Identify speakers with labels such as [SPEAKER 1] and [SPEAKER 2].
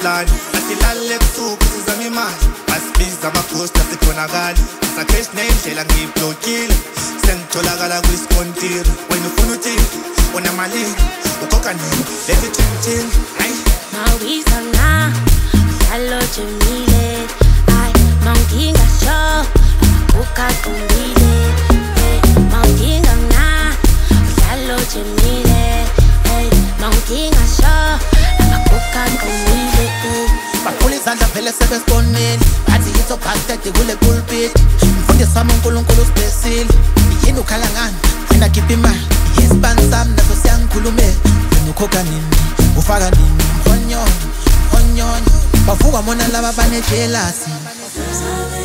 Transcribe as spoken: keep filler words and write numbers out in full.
[SPEAKER 1] plan asilale kusuku sizama imali asibiza ama-post asikhonakali sacash nendlela ngiyiblokile sengitholakala kwisikontiri wena ufuna uthini unamalini ukhokha nini lethi thingithini hayi
[SPEAKER 2] mawisa na mdlalo jemile ay mawudinga show ukaqondile mawudinga na mdlalo jemile ay mawudinga show ukaqondile
[SPEAKER 3] baphula izandla vele sebesibonile athi yitho bhakede kule pulpit mfundisi wami uNkulunkulu usibhesile yini ukhala ngani wena khipha imali yesibani sami naso siyangikhulumela wena ukhokha nini ufaka nini mhonyonyo mhonyonyo bavuka mona laba banejelasi